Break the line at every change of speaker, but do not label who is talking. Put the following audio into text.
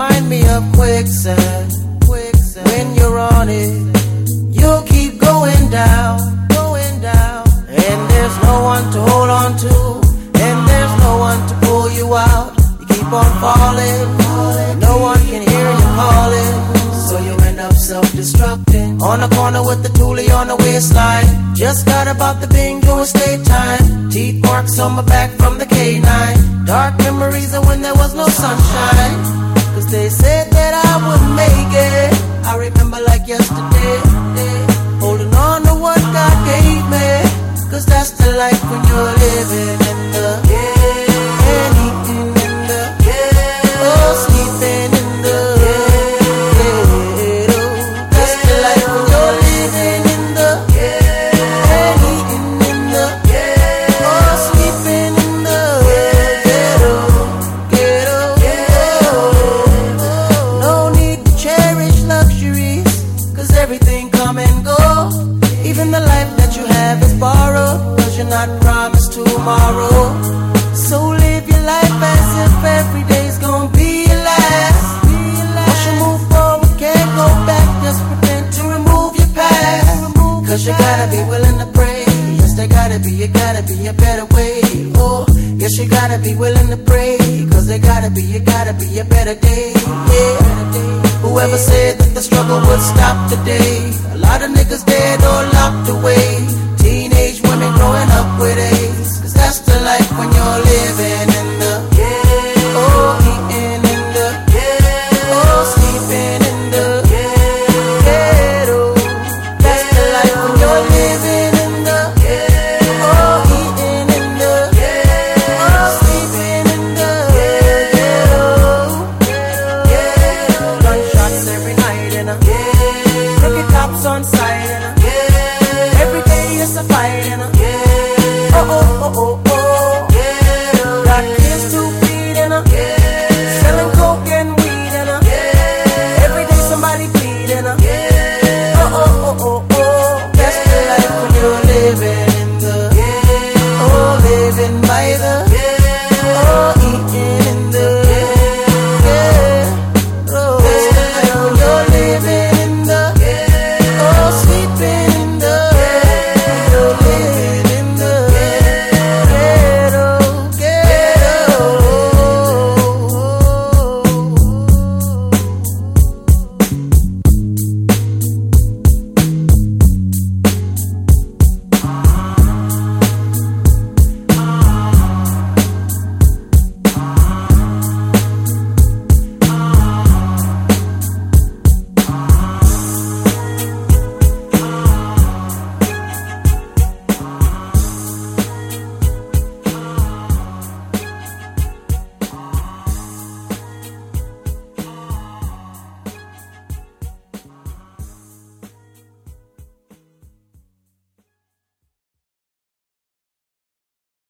remind me of quicksand. When you're on it, you'll keep going down. And there's no one to hold on to, and there's no one to pull you out. You keep on falling, no one can hear you calling, so you end up self-destructing. On the corner with the toolie on the waistline, just got about the bingo estate time. Teeth marks on my back from the K9. Dark memories of when there was no sunshine, cause they said that I wouldn't make it. I remember like yesterday, holding on to what God gave me, cause that's the life when you're living in the and eating in the oh, sleeping in the that's the life when you're living in the and eating in the oh, sleeping in the ghetto. No need to cherish luxuries, cause everything come and go. Even the life that you have is borrowed, cause you're not promised tomorrow. So live your life as if every day's gonna be your last. Once you move forward, can't go back. Just pretend to remove your past, cause you gotta be willing to pray. Yes, there gotta be a better way. Oh, yes, you gotta be willing to pray, cause there gotta be a better day. Yeah. Whoever said that the struggle would stop today, a lot of niggas dead or locked away. Teenage women growing up with AIDS, cause that's the life when you're